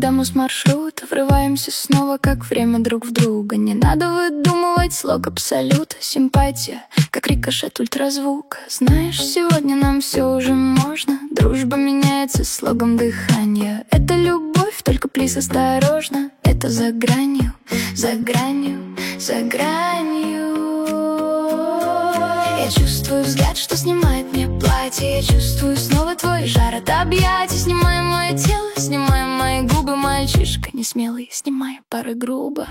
когда мы с маршрута врываемся снова, как время друг в друга. Не надо выдумывать слог абсолюта. Симпатия, как рикошет ультразвука. Знаешь, сегодня нам все уже можно. Дружба меняется слогом дыхания. Это любовь, только плиз осторожно. Это за гранью, за гранью, за гранью. Я чувствую взгляд, что снимает мне платье. Я чувствую снова твой жар от объятий. Снимай мое тело, снимай мои губы. Мальчишка несмелый, снимай порой грубо.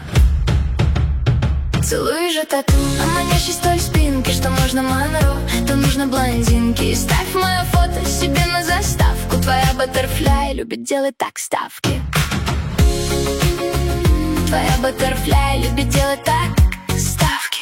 Целуй же тату на манящей столь спинке, что можно Монро, то нужно блондинки. И ставь мое фото себе на заставку. Твоя баттерфляй любит делать так ставки. Твоя баттерфляй любит делать так ставки.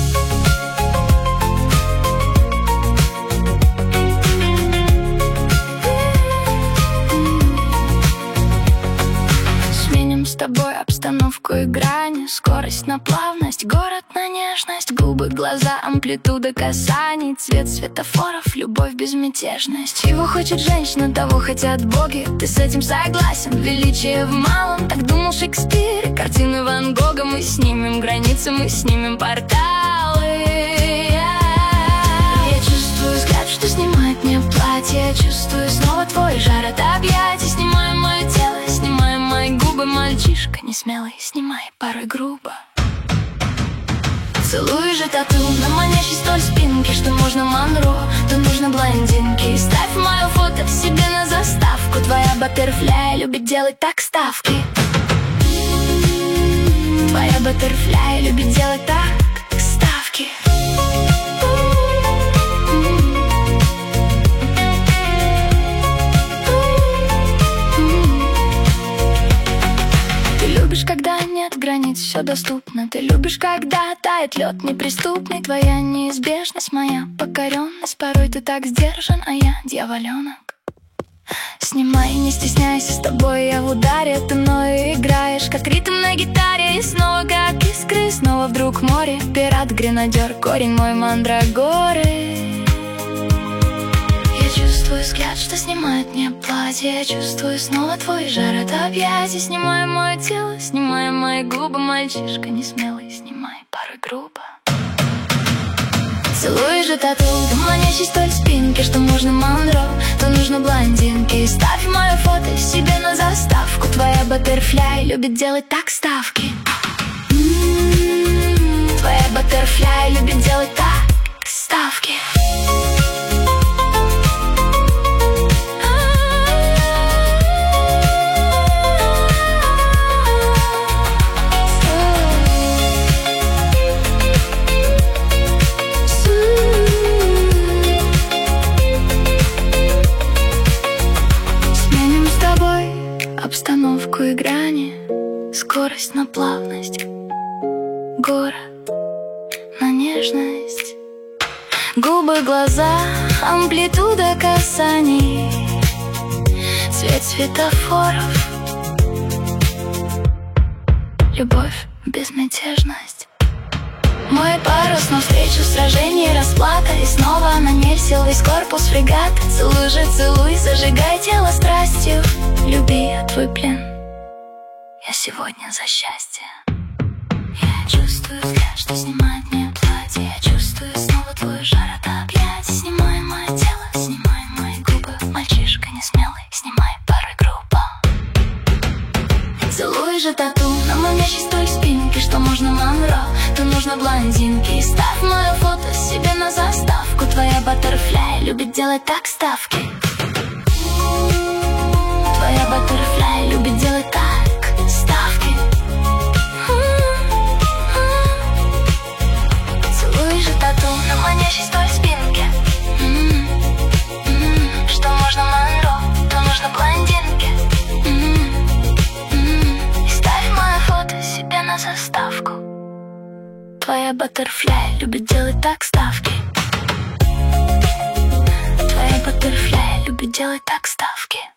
Сменим с тобой обстановку и грани. Скорость на плавность, город на нежность. Губы, глаза, амплитуда касаний. Цвет светофоров, любовь, безмятежность. Его хочет женщина, того хотят боги. Ты с этим согласен? Величие в малом, так думал Шекспир. Картины Ван Гога. Мы снимем границы, мы снимем порталы. Я чувствую взгляд, что снимает мне платье. Я чувствую снова твой жар от объятий. Снимай мое тело, снимай мои губы. Мальчишка несмелый, снимай порой грубо. Целуй же тату на манящей столь спинке, что можно Монро, то нужно блондинки. И ставь мое фото себе на заставку. Твоя баттерфляй любит делать так ставки. Твоя баттерфляй любит делать так ставки. Ты любишь, когда нет границ, все доступно. Ты любишь, когда тает лед неприступный. Твоя неизбежность, моя покоренность. Порой ты так сдержан, а я дьяволенок. Снимай, не стесняйся, с тобой я в ударе. Ты мною играешь, как ритм на гитаре. И снова как искры, снова вдруг море. Пират, гренадер, корень мой мандрагоры. Я чувствую взгляд, что снимает мне платье. Я чувствую снова твой жар от объятий. Снимай мое тело, снимай мои губы. Мальчишка несмелый, снимай порой грубо. Целуй же тату на манящей столь спинке, что можно Монро, то нужно блондинки. И ставь мое фото себе на заставку. Твоя баттерфляй любит делать так ставки. Твоя баттерфляй любит делать так ставки. Обстановку и грани, скорость на плавность, город на нежность. Губы, глаза, амплитуда касаний. Цвет светофоров, любовь, безмятежность. Мой парус навстречу сражений, расплата. И снова на ней сел весь корпус фрегат. Целуй же, целуй, зажигай тело страстью. Люби, я твой плен, я сегодня за счастье. Я чувствую взгляд, что снимает мне платье. Я чувствую снова твой жар от объятий. Снимай мое тело, снимай мои губы. Мальчишка несмелый, снимай порой грубо. Целуй же тату на манящей столь спинке, что можно Монро, то нужно блондинки. И ставь мое фото себе на заставку. Твоя баттерфляй любит делать так ставки. Твоя баттерфляй любит делать так ставки. Целуй же тату на манящей столь спинке, что можно Монро, то нужно блондинки. И ставь мое фото себе на заставку. Твоя баттерфляй любит делать так ставки. Твоя баттерфляй любит делать так ставки.